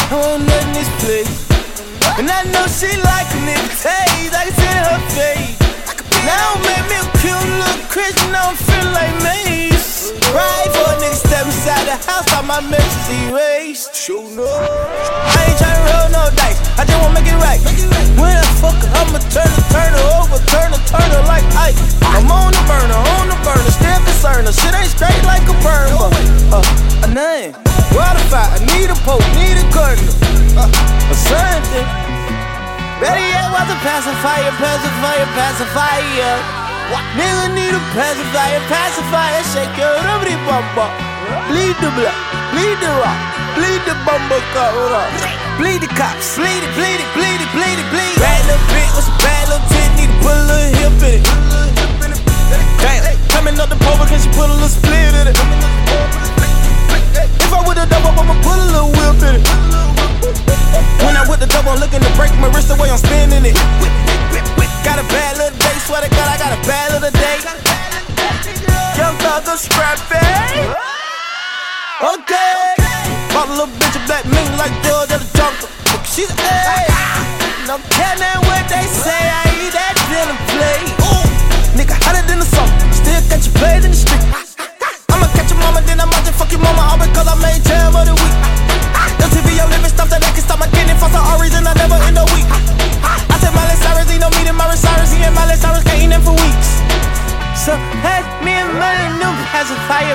I want nothing this place. And I know she like a nigga taste, I can see it in her face. Now make me a cute little Christian, I don't feel like Mace. Right for a nigga step inside the house, all my messages erased. Sure no. I ain't tryna roll no dice, I just wanna make it right. When I fuck her, I'ma turn her over, turn her like ice. I'm on the burner, still concerned. Shit ain't straight like a burn, but a name. Waterfire, I need a poke, need a curtain, or something. Better yet, was a pacifier. Nigga need a pacifier. Shake your rubbery bumper. Bleed the blood, bleed the rock, bleed the bumper cut up. Bleed the cops, bleed it. Bad little bitch with some bad little tit, need to put a little hip in it. Damn, coming up the pole, can she put a little split in it? If I with a double, I'ma put a little whip in it. When I with the double, I'm looking to break my wrist the way I'm spinning it. Got a bad little day, swear to God, I got a bad little day. Young thug, scrappy. Okay. Bought a little bitch a black mink like George at the jungle. She's A. No caring what they say, I eat that dinner plate. Nigga hotter than the summer, still catch your plays in the street. I'ma catch your mama, then I might just fuck your mama, all because I made jam of the week. MTV, your living stuff that I can stop my kidney for some reason I never end the week. I said Miley Cyrus, he no meeting Miley Cyrus, he and Miley Cyrus can't eat them for weeks. So, hey, me and Miley new pacifier.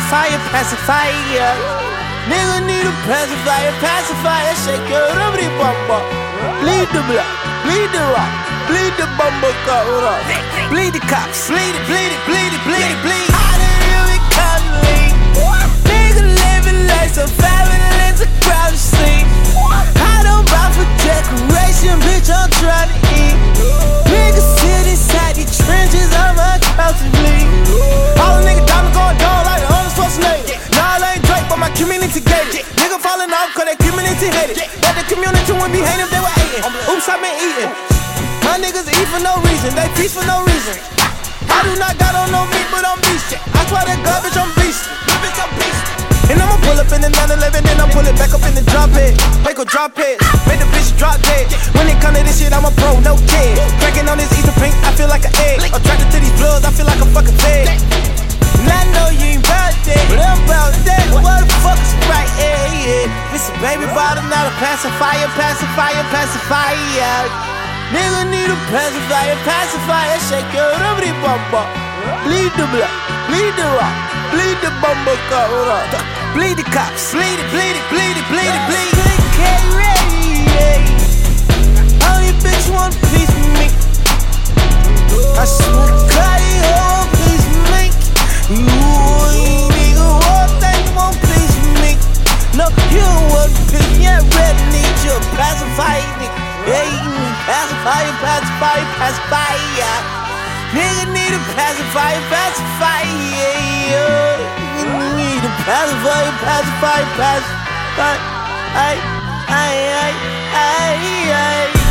Nigga need a pacifier, shake your rubbery bumper. Bleed the blood, bleed the rock, bleed the bumper cut up. Bleed the cops, bleed it. How the hell we come leave? Nigga living like some fabulous, a crowd to sleep. I don't buy for decoration, bitch, I'm trying to eat. Nigga sit inside the trenches, I'm a crowd to bleed. All a nigga diamond going down like the Arnold Schwarzenegger. Nah, I ain't Drake, but my community gated. Nigga falling off cause that community hated. But the community wouldn't be hating if they were hating. Oops, I been eating. My niggas eat for no reason, they feast for no reason. I do not got on no meat, but I'm beast. I swear that garbage, I'm beast. And I'ma pull up in the 911, then I'm pull it back up in the drop head. Make her drop head, make the bitch drop dead. When it come to this shit, I'm a pro, no kid. Cracking on this ether pink, I feel like an egg. Attracted to these bloods, I feel like a fucking fed. And I know you ain't bout that, but I'm bout that. What the fuck is right? Yeah. This a baby bottle, not a pacifier. Nigga need a pacifier, shake your rubbery bumper. Bleed the blood, bleed the rock, bleed the bumper cut up. Bleed the cops, bleed it. All you bitch want a piece of me. I swear to God, you want a piece of me. You ain't nigga want that, you want a piece of me. No, you don't want a piece of me. Yeah, red need you a pacifier, nigga. Hey, pacifier. Nigga need a pacifier. Nigga need a pacifier. Ay.